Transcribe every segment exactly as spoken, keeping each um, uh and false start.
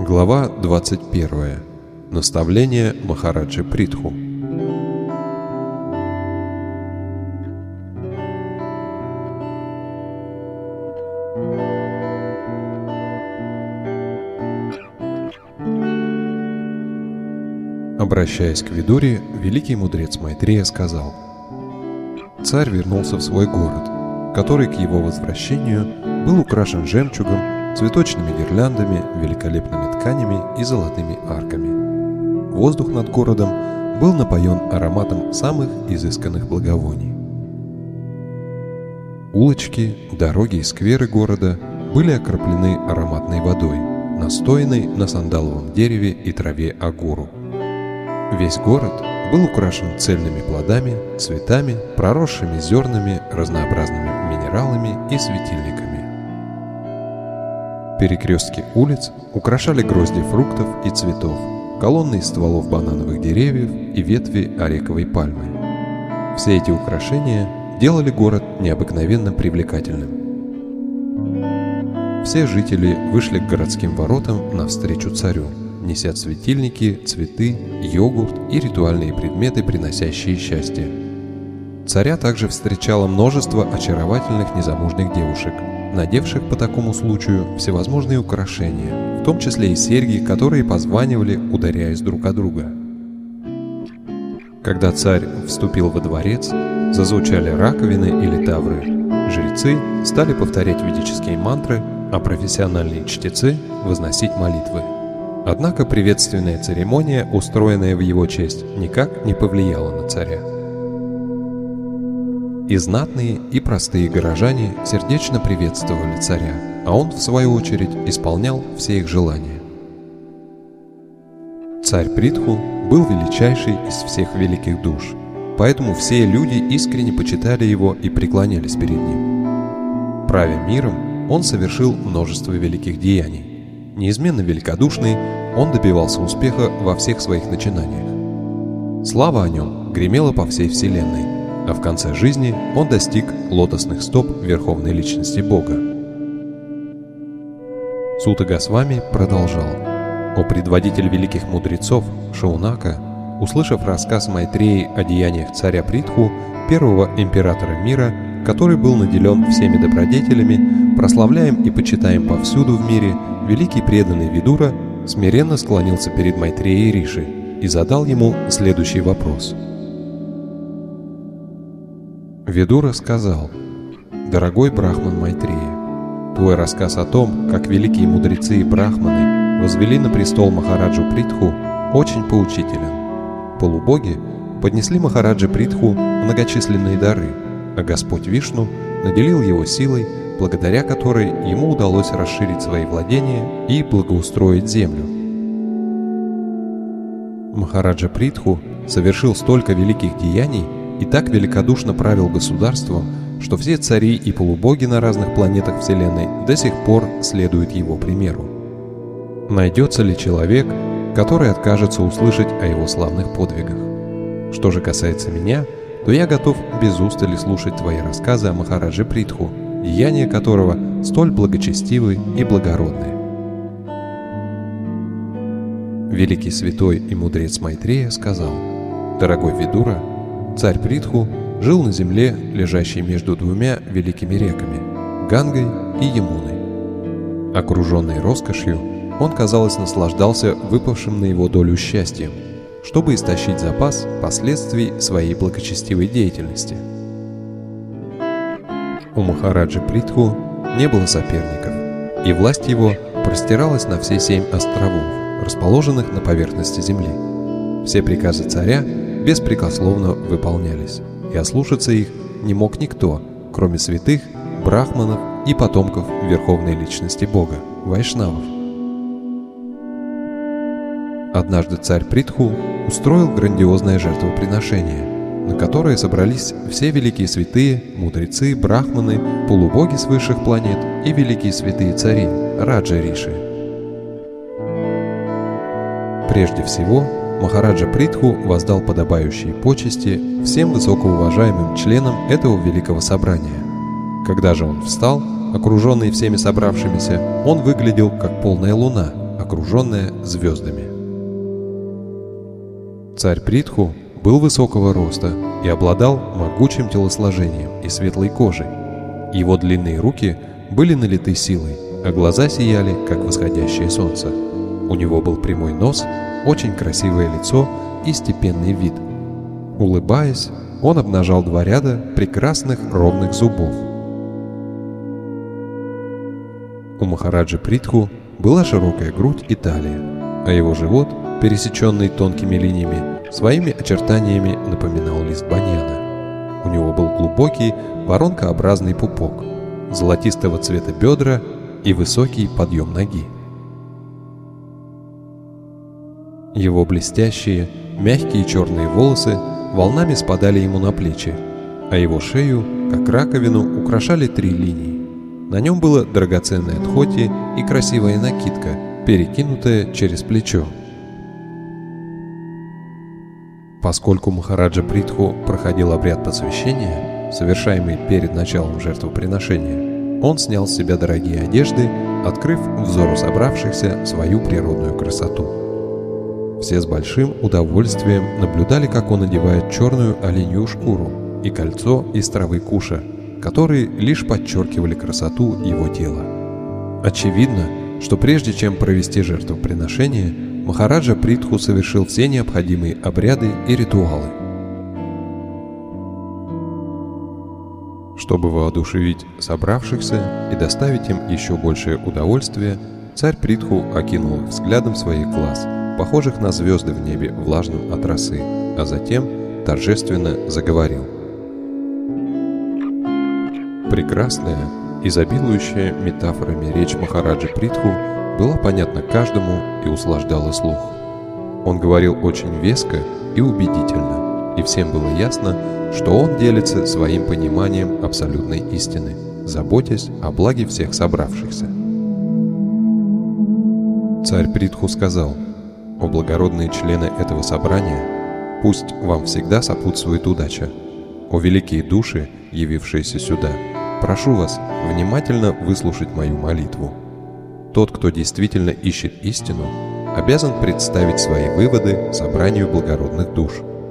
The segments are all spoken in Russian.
Глава двадцать первая. Наставление Махараджи Притху. Обращаясь к Видуре, великий мудрец Майтрея сказал: «Царь вернулся в свой город, который к его возвращению был украшен жемчугом, цветочными гирляндами, великолепными тканями и золотыми арками. Воздух над городом был напоен ароматом самых изысканных благовоний. Улочки, дороги и скверы города были окроплены ароматной водой, настоянной на сандаловом дереве и траве агуру. Весь город был украшен цельными плодами, цветами, проросшими зернами, разнообразными минералами и светильниками. Перекрестки улиц украшали грозди фруктов и цветов, колонны из стволов банановых деревьев и ветви арековой пальмы. Все эти украшения делали город необыкновенно привлекательным. Все жители вышли к городским воротам навстречу царю, неся светильники, цветы, йогурт и ритуальные предметы, приносящие счастье. Царя также встречало множество очаровательных незамужних девушек, надевших по такому случаю всевозможные украшения, в том числе и серьги, которые позванивали, ударяясь друг о друга. Когда царь вступил во дворец, зазвучали раковины или тавры. Жрецы стали повторять ведические мантры, а профессиональные чтецы возносить молитвы. Однако приветственная церемония, устроенная в его честь, никак не повлияла на царя. И знатные, и простые горожане сердечно приветствовали царя, а он, в свою очередь, исполнял все их желания. Царь Притху был величайший из всех великих душ, поэтому все люди искренне почитали его и преклонялись перед ним. Правя миром, он совершил множество великих деяний. Неизменно великодушный, он добивался успеха во всех своих начинаниях. Слава о нем гремела по всей вселенной, а в конце жизни он достиг лотосных стоп Верховной Личности Бога. Сута Госвами продолжал: «О предводитель великих мудрецов Шаунака, услышав рассказ Майтреи о деяниях царя Притху, первого императора мира, который был наделен всеми добродетелями, прославляем и почитаем повсюду в мире, великий преданный Видура смиренно склонился перед Майтреей Риши и задал ему следующий вопрос. Видура сказал: «Дорогой Брахман Майтрея, твой рассказ о том, как великие мудрецы и брахманы возвели на престол Махараджу Притху, очень поучителен. Полубоги поднесли Махараджи Притху многочисленные дары, а Господь Вишну наделил его силой, благодаря которой ему удалось расширить свои владения и благоустроить землю. Махараджа Притху совершил столько великих деяний и так великодушно правил государством, что все цари и полубоги на разных планетах Вселенной до сих пор следуют его примеру. Найдется ли человек, который откажется услышать о его славных подвигах? Что же касается меня, то я готов без устали слушать твои рассказы о Махараджи Притху, деяния которого столь благочестивы и благородны». Великий святой и мудрец Майтрея сказал: «Дорогой Видура, царь Притху жил на земле, лежащей между двумя великими реками – Гангой и Ямуной. Окруженный роскошью, он, казалось, наслаждался выпавшим на его долю счастьем, чтобы истощить запас последствий своей благочестивой деятельности. У Махараджи Притху не было соперников, и власть его простиралась на все семь островов, расположенных на поверхности земли. Все приказы царя беспрекословно выполнялись, и ослушаться их не мог никто, кроме святых, брахманов и потомков Верховной Личности Бога, вайшнавов. Однажды царь Притху устроил грандиозное жертвоприношение, на которое собрались все великие святые, мудрецы, брахманы, полубоги с высших планет и великие святые цари, Раджа Риши. Прежде всего, Махараджа Притху воздал подобающие почести всем высокоуважаемым членам этого великого собрания. Когда же он встал, окруженный всеми собравшимися, он выглядел как полная луна, окруженная звездами. Царь Притху был высокого роста и обладал могучим телосложением и светлой кожей. Его длинные руки были налиты силой, а глаза сияли, как восходящее солнце. У него был прямой нос, очень красивое лицо и степенный вид. Улыбаясь, он обнажал два ряда прекрасных ровных зубов. У Махараджи Притху была широкая грудь и талия, а его живот, пересеченный тонкими линиями, своими очертаниями напоминал лист баньяна. У него был глубокий воронкообразный пупок, золотистого цвета бедра и высокий подъем ноги. Его блестящие, мягкие черные волосы волнами спадали ему на плечи, а его шею, как раковину, украшали три линии. На нем было драгоценное дхоти и красивая накидка, перекинутая через плечо. Поскольку Махараджа Притху проходил обряд посвящения, совершаемый перед началом жертвоприношения, он снял с себя дорогие одежды, открыв взору собравшихся свою природную красоту. Все с большим удовольствием наблюдали, как он надевает черную оленью шкуру и кольцо из травы куша, которые лишь подчеркивали красоту его тела. Очевидно, что прежде чем провести жертвоприношение, Махараджа Притху совершил все необходимые обряды и ритуалы. Чтобы воодушевить собравшихся и доставить им еще большее удовольствие, царь Притху окинул их взглядом своих глаз, похожих на звезды в небе, влажным от росы, а затем торжественно заговорил. Прекрасная, изобилующая метафорами речь Махараджи Притху была понятна каждому и услаждала слух. Он говорил очень веско и убедительно, и всем было ясно, что он делится своим пониманием абсолютной истины, заботясь о благе всех собравшихся. Царь Притху сказал: «О благородные члены этого собрания, пусть вам всегда сопутствует удача. О великие души, явившиеся сюда, прошу вас внимательно выслушать мою молитву. Тот, кто действительно ищет истину, обязан представить свои выводы собранию благородных душ».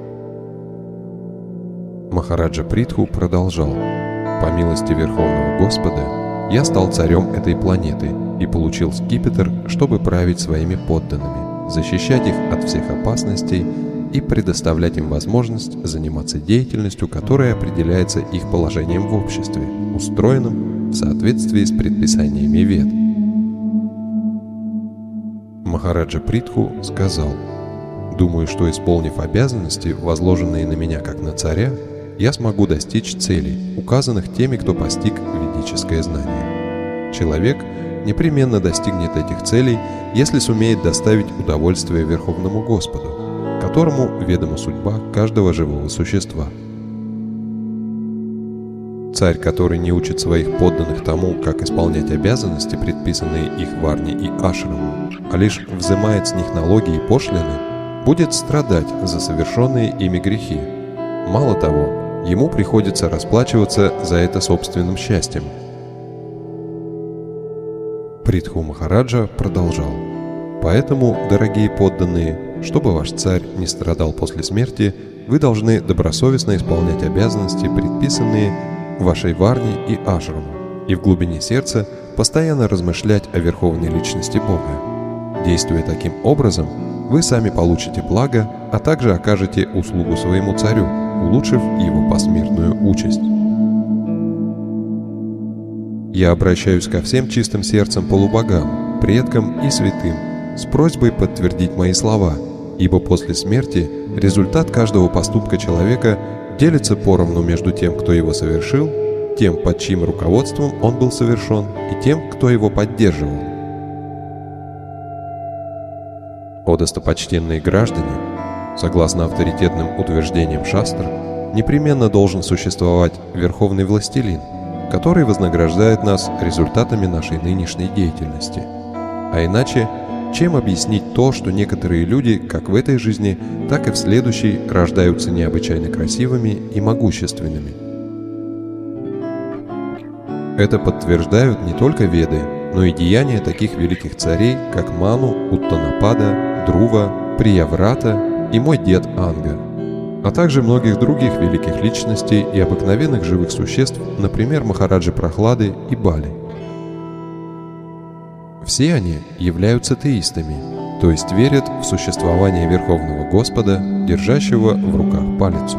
Махараджа Притху продолжал: «По милости Верховного Господа, я стал царем этой планеты и получил скипетр, чтобы править своими подданными, защищать их от всех опасностей и предоставлять им возможность заниматься деятельностью, которая определяется их положением в обществе, устроенном в соответствии с предписаниями Вед». Махараджа Притху сказал: «Думаю, что, исполнив обязанности, возложенные на меня как на царя, я смогу достичь целей, указанных теми, кто постиг ведическое знание. Человек непременно достигнет этих целей, если сумеет доставить удовольствие Верховному Господу, которому ведома судьба каждого живого существа. Царь, который не учит своих подданных тому, как исполнять обязанности, предписанные их варне и ашраму, а лишь взимает с них налоги и пошлины, будет страдать за совершенные ими грехи. Мало того, ему приходится расплачиваться за это собственным счастьем». Притху Махараджа продолжал: «Поэтому, дорогие подданные, чтобы ваш царь не страдал после смерти, вы должны добросовестно исполнять обязанности, предписанные вашей варне и ашраму, и в глубине сердца постоянно размышлять о верховной личности Бога. Действуя таким образом, вы сами получите благо, а также окажете услугу своему царю, улучшив его посмертную участь. Я обращаюсь ко всем чистым сердцем полубогам, предкам и святым с просьбой подтвердить мои слова, ибо после смерти результат каждого поступка человека делится поровну между тем, кто его совершил, тем, под чьим руководством он был совершен, и тем, кто его поддерживал. О достопочтенные граждане, согласно авторитетным утверждениям шастр, непременно должен существовать верховный властелин, который вознаграждает нас результатами нашей нынешней деятельности. А иначе, чем объяснить то, что некоторые люди, как в этой жизни, так и в следующей, рождаются необычайно красивыми и могущественными? Это подтверждают не только Веды, но и деяния таких великих царей, как Ману, Уттанапада, Друва, Прияврата и мой дед Анга, а также многих других великих личностей и обыкновенных живых существ, например, Махараджи Прохлады и Бали. Все они являются теистами, то есть верят в существование Верховного Господа, держащего в руках палицу.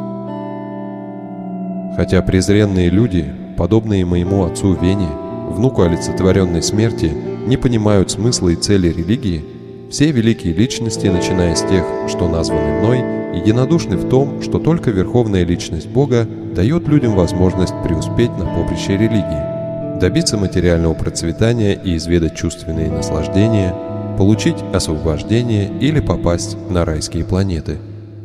Хотя презренные люди, подобные моему отцу Вене, внуку олицетворенной смерти, не понимают смысла и цели религии, все великие личности, начиная с тех, что названы мной, единодушны в том, что только Верховная Личность Бога дает людям возможность преуспеть на поприще религии, добиться материального процветания и изведать чувственные наслаждения, получить освобождение или попасть на райские планеты.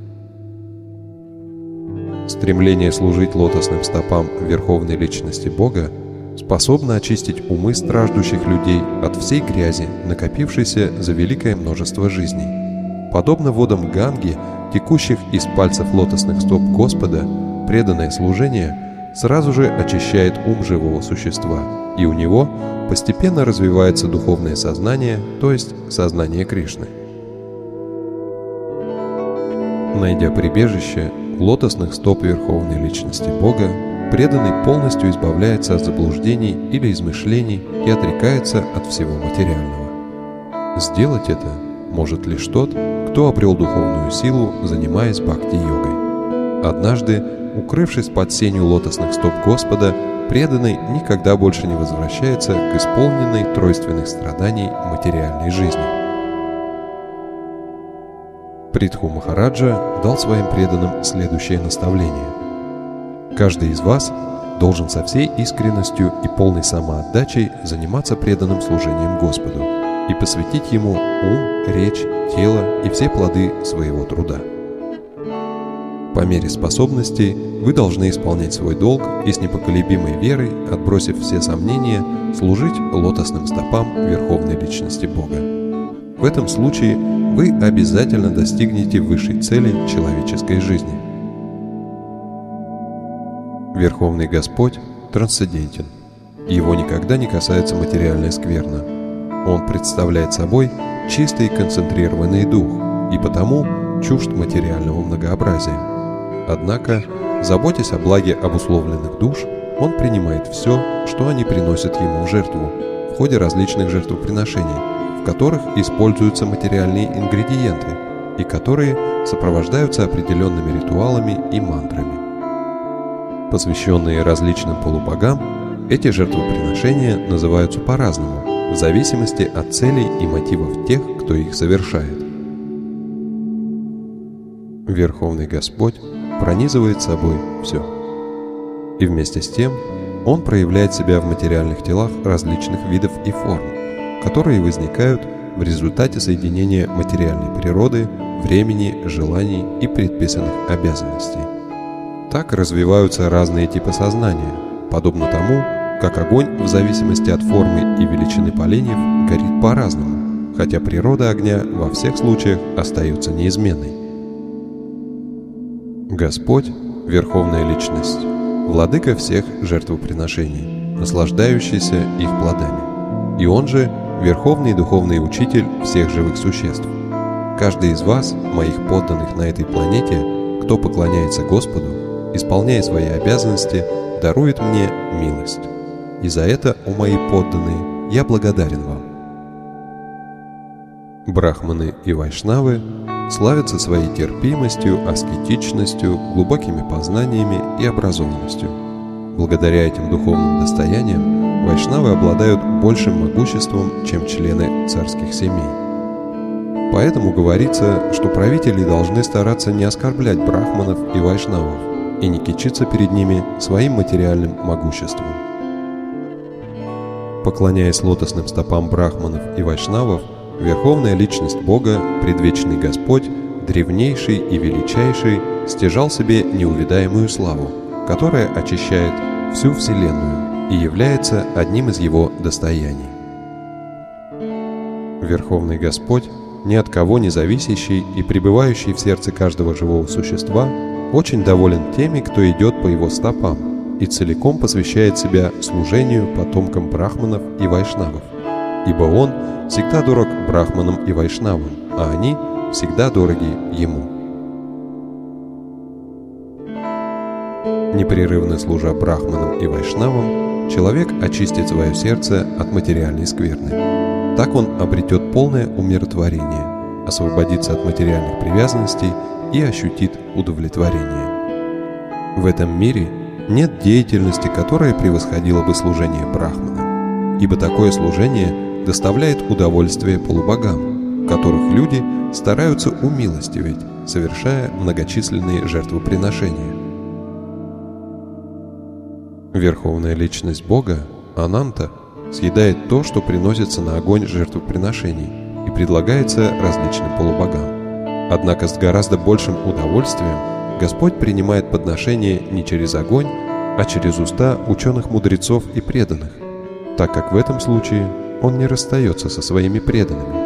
Стремление служить лотосным стопам Верховной Личности Бога способно очистить умы страждущих людей от всей грязи, накопившейся за великое множество жизней. Подобно водам Ганги, текущих из пальцев лотосных стоп Господа, преданное служение сразу же очищает ум живого существа, и у него постепенно развивается духовное сознание, то есть сознание Кришны. Найдя прибежище лотосных стоп Верховной Личности Бога, преданный полностью избавляется от заблуждений или измышлений и отрекается от всего материального. Сделать это может лишь тот, кто обрел духовную силу, занимаясь бхакти-йогой. Однажды, укрывшись под сенью лотосных стоп Господа, преданный никогда больше не возвращается к исполненной тройственных страданий материальной жизни. Притху Махараджа дал своим преданным следующее наставление. Каждый из вас должен со всей искренностью и полной самоотдачей заниматься преданным служением Господу и посвятить Ему ум, речь, тело и все плоды своего труда. По мере способностей вы должны исполнять свой долг и с непоколебимой верой, отбросив все сомнения, служить лотосным стопам Верховной Личности Бога. В этом случае вы обязательно достигнете высшей цели человеческой жизни. Верховный Господь трансцендентен. Его никогда не касается материальная скверна. Он представляет собой чистый концентрированный дух и потому чужд материального многообразия. Однако, заботясь о благе обусловленных душ, он принимает все, что они приносят ему в жертву, в ходе различных жертвоприношений, в которых используются материальные ингредиенты и которые сопровождаются определенными ритуалами и мантрами. Посвященные различным полубогам, эти жертвоприношения называются по-разному, в зависимости от целей и мотивов тех, кто их совершает. Верховный Господь пронизывает собой все. И вместе с тем Он проявляет себя в материальных телах различных видов и форм, которые возникают в результате соединения материальной природы, времени, желаний и предписанных обязанностей. Так развиваются разные типы сознания, подобно тому, как огонь в зависимости от формы и величины поленьев горит по-разному, хотя природа огня во всех случаях остается неизменной. Господь – Верховная Личность, Владыка всех жертвоприношений, наслаждающийся их плодами, и Он же – Верховный Духовный Учитель всех живых существ. Каждый из вас, моих подданных на этой планете, кто поклоняется Господу, исполняя свои обязанности, дарует мне милость. И за это, о мои подданные, я благодарен вам. Брахманы и вайшнавы славятся своей терпимостью, аскетичностью, глубокими познаниями и образованностью. Благодаря этим духовным достояниям вайшнавы обладают большим могуществом, чем члены царских семей. Поэтому говорится, что правители должны стараться не оскорблять брахманов и вайшнавов и не кичиться перед ними своим материальным могуществом. Поклоняясь лотосным стопам брахманов и вайшнавов, Верховная Личность Бога, Предвечный Господь, древнейший и величайший, стяжал себе неувидаемую славу, которая очищает всю Вселенную и является одним из его достояний. Верховный Господь, ни от кого не зависящий и пребывающий в сердце каждого живого существа, очень доволен теми, кто идет по его стопам, и целиком посвящает себя служению потомкам брахманов и вайшнавов, ибо он всегда дорог брахманам и вайшнавам, а они всегда дороги ему. Непрерывно служа брахманам и вайшнавам, человек очистит свое сердце от материальной скверны. Так он обретет полное умиротворение, освободится от материальных привязанностей и ощутит удовлетворение. В этом мире нет деятельности, которая превосходила бы служение брахманам, ибо такое служение доставляет удовольствие полубогам, которых люди стараются умилостивить, совершая многочисленные жертвоприношения. Верховная личность Бога, Ананта, съедает то, что приносится на огонь жертвоприношений и предлагается различным полубогам. Однако с гораздо большим удовольствием Господь принимает подношение не через огонь, а через уста ученых-мудрецов и преданных, так как в этом случае Он не расстается со своими преданными.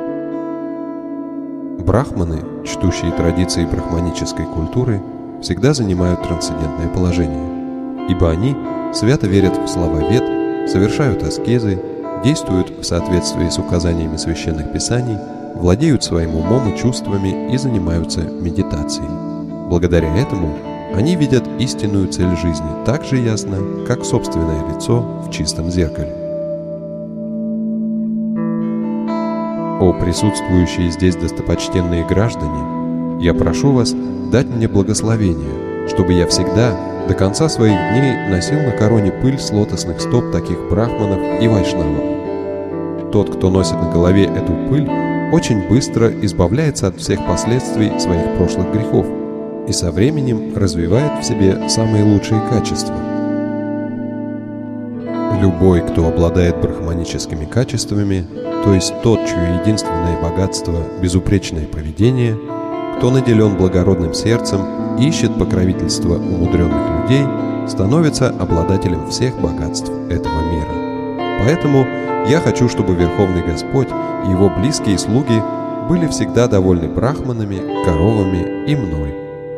Брахманы, чтущие традиции брахманической культуры, всегда занимают трансцендентное положение, ибо они свято верят в слова Вед, совершают аскезы, действуют в соответствии с указаниями священных писаний, владеют своим умом и чувствами и занимаются медитацией. Благодаря этому они видят истинную цель жизни так же ясно, как собственное лицо в чистом зеркале. О присутствующие здесь достопочтенные граждане, я прошу вас дать мне благословение, чтобы я всегда до конца своих дней носил на короне пыль с лотосных стоп таких брахманов и вайшнавов. Тот, кто носит на голове эту пыль, очень быстро избавляется от всех последствий своих прошлых грехов и со временем развивает в себе самые лучшие качества. Любой, кто обладает брахманическими качествами, то есть тот, чье единственное богатство – безупречное поведение, кто наделен благородным сердцем и ищет покровительства умудренных людей, становится обладателем всех богатств этого мира. Поэтому я хочу, чтобы Верховный Господь и Его близкие слуги были всегда довольны брахманами, коровами и мной.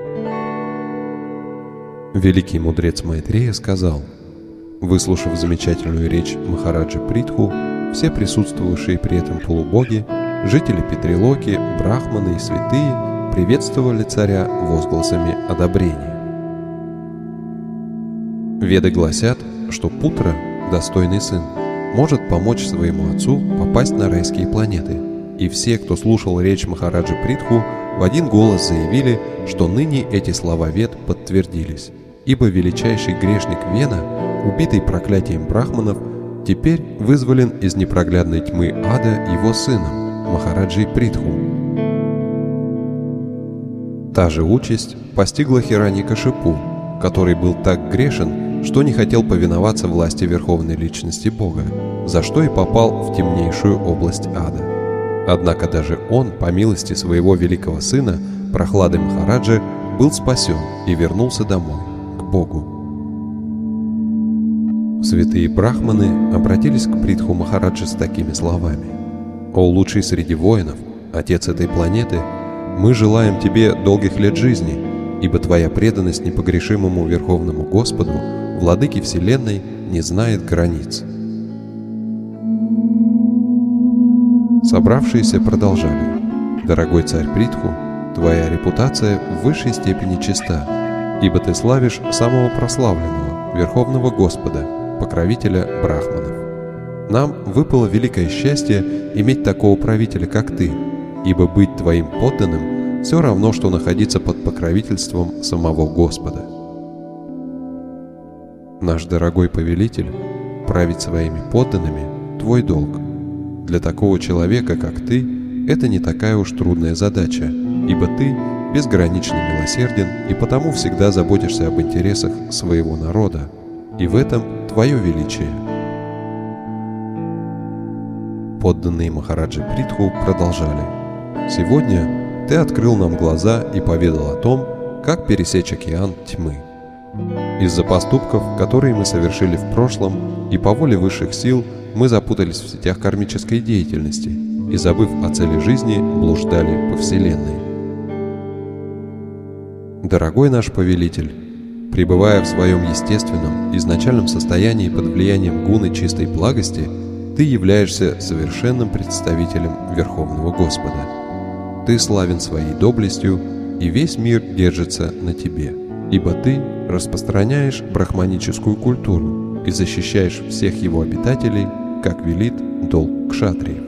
Великий мудрец Майтрея сказал: выслушав замечательную речь Махараджа Притху, все присутствовавшие при этом полубоги, жители Питрилоки, брахманы и святые приветствовали царя возгласами одобрения. Веды гласят, что Путра, достойный сын, может помочь своему отцу попасть на райские планеты, и все, кто слушал речь Махараджа Притху, в один голос заявили, что ныне эти слова Вед подтвердились, ибо величайший грешник Вена, убитый проклятием брахманов, теперь вызволен из непроглядной тьмы ада его сыном, Махараджей Притху. Та же участь постигла Хираньякашипу, который был так грешен, что не хотел повиноваться власти Верховной Личности Бога, за что и попал в темнейшую область ада. Однако даже он, по милости своего великого сына, Прохлады Махараджа, был спасен и вернулся домой, к Богу. Святые брахманы обратились к Притху Махараджа с такими словами: «О лучший среди воинов, отец этой планеты, мы желаем тебе долгих лет жизни, ибо твоя преданность непогрешимому Верховному Господу, Владыке Вселенной, не знает границ». Собравшиеся продолжали: «Дорогой царь Притху, твоя репутация в высшей степени чиста, ибо ты славишь самого прославленного, Верховного Господа, покровителя брахманов. Нам выпало великое счастье иметь такого правителя, как ты, ибо быть твоим подданным все равно, что находиться под покровительством самого Господа. Наш дорогой повелитель, править своими подданными – твой долг. Для такого человека, как ты, это не такая уж трудная задача, ибо ты безгранично милосерден и потому всегда заботишься об интересах своего народа, и в этом твое величие». Подданные Махараджи Притху продолжали: «Сегодня ты открыл нам глаза и поведал о том, как пересечь океан тьмы. Из-за поступков, которые мы совершили в прошлом, и по воле высших сил мы запутались в сетях кармической деятельности и, забыв о цели жизни, блуждали по Вселенной. Дорогой наш повелитель, Пребывая в своем естественном, изначальном состоянии под влиянием гуны чистой благости, ты являешься совершенным представителем Верховного Господа. Ты славен своей доблестью, и весь мир держится на тебе, ибо ты распространяешь брахманическую культуру и защищаешь всех его обитателей, как велит долг кшатриев.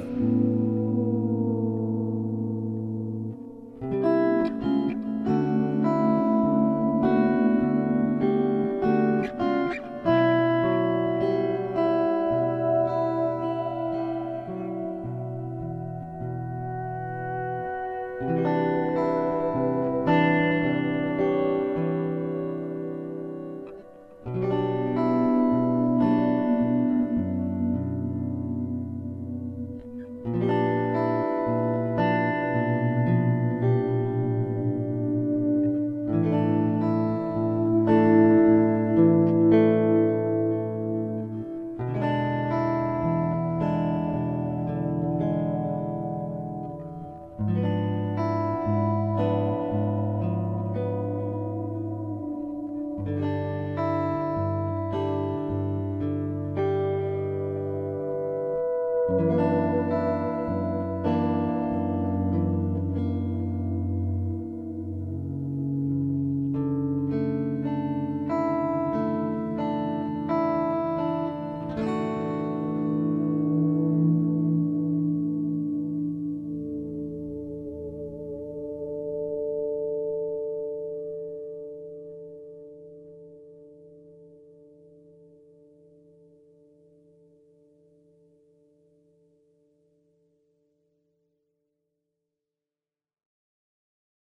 you.